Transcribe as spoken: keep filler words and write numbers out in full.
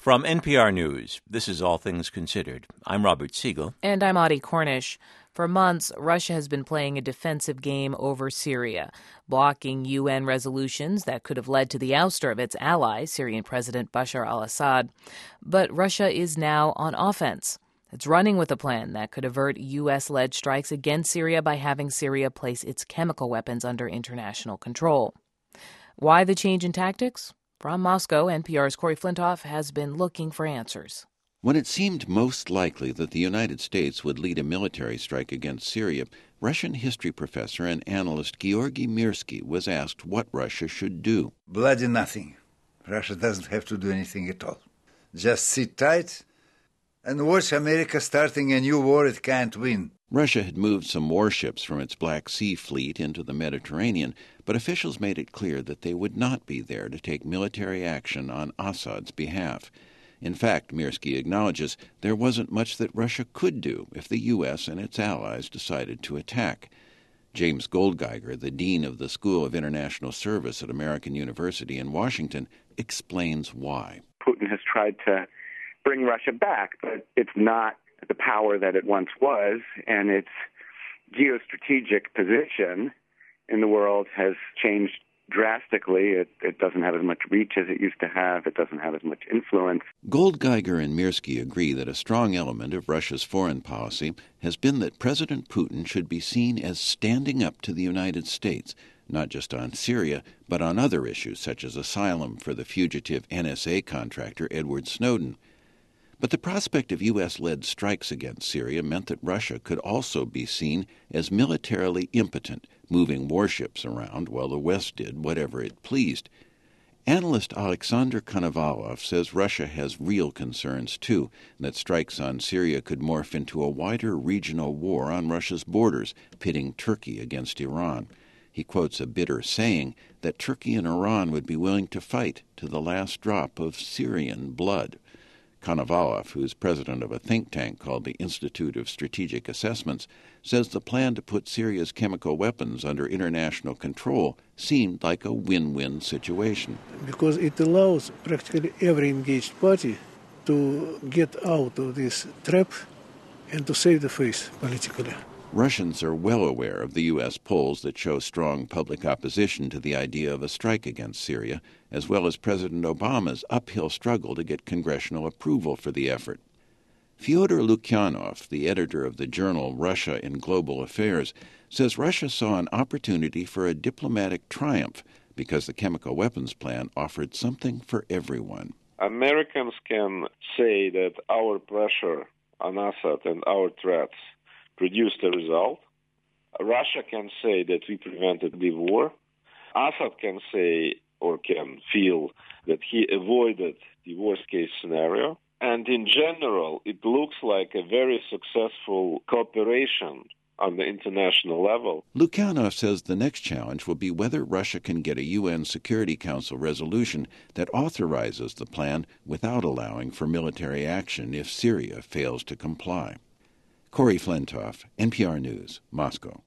From N P R News, this is All Things Considered. I'm Robert Siegel. And I'm Audie Cornish. For months, Russia has been playing a defensive game over Syria, blocking U N resolutions that could have led to the ouster of its ally, Syrian President Bashar al-Assad. But Russia is now on offense. It's running with a plan that could avert U S-led strikes against Syria by having Syria place its chemical weapons under international control. Why the change in tactics? From Moscow, N P R's Corey Flintoff has been looking for answers. When it seemed most likely that the United States would lead a military strike against Syria, Russian history professor and analyst Georgy Mirsky was asked what Russia should do. Bloody nothing. Russia doesn't have to do anything at all. Just sit tight and watch America starting a new war it can't win. Russia had moved some warships from its Black Sea fleet into the Mediterranean, but officials made it clear that they would not be there to take military action on Assad's behalf. In fact, Mirsky acknowledges there wasn't much that Russia could do if the U S and its allies decided to attack. James Goldgeiger, the dean of the School of International Service at American University in Washington, explains why. Putin has tried to bring Russia back, but it's not the power that it once was, and its geostrategic position in the world has changed drastically. It, it doesn't have as much reach as it used to have. It doesn't have as much influence. Goldgeiger and Mirsky agree that a strong element of Russia's foreign policy has been that President Putin should be seen as standing up to the United States, not just on Syria, but on other issues such as asylum for the fugitive N S A contractor Edward Snowden. But the prospect of U S-led strikes against Syria meant that Russia could also be seen as militarily impotent, moving warships around while the West did whatever it pleased. Analyst Alexander Konovalov says Russia has real concerns, too, that strikes on Syria could morph into a wider regional war on Russia's borders, pitting Turkey against Iran. He quotes a bitter saying that Turkey and Iran would be willing to fight to the last drop of Syrian blood. Konovalov, who is president of a think tank called the Institute of Strategic Assessments, says the plan to put Syria's chemical weapons under international control seemed like a win-win situation. Because it allows practically every engaged party to get out of this trap and to save the face politically. Russians are well aware of the U S polls that show strong public opposition to the idea of a strike against Syria, as well as President Obama's uphill struggle to get congressional approval for the effort. Fyodor Lukyanov, the editor of the journal Russia in Global Affairs, says Russia saw an opportunity for a diplomatic triumph because the chemical weapons plan offered something for everyone. Americans can say that our pressure on Assad and our threats produced a result. Russia can say that we prevented the war. Assad can say or can feel that he avoided the worst-case scenario. And in general, it looks like a very successful cooperation on the international level. Lukyanov says the next challenge will be whether Russia can get a U N Security Council resolution that authorizes the plan without allowing for military action if Syria fails to comply. Corey Flintoff, N P R News, Moscow.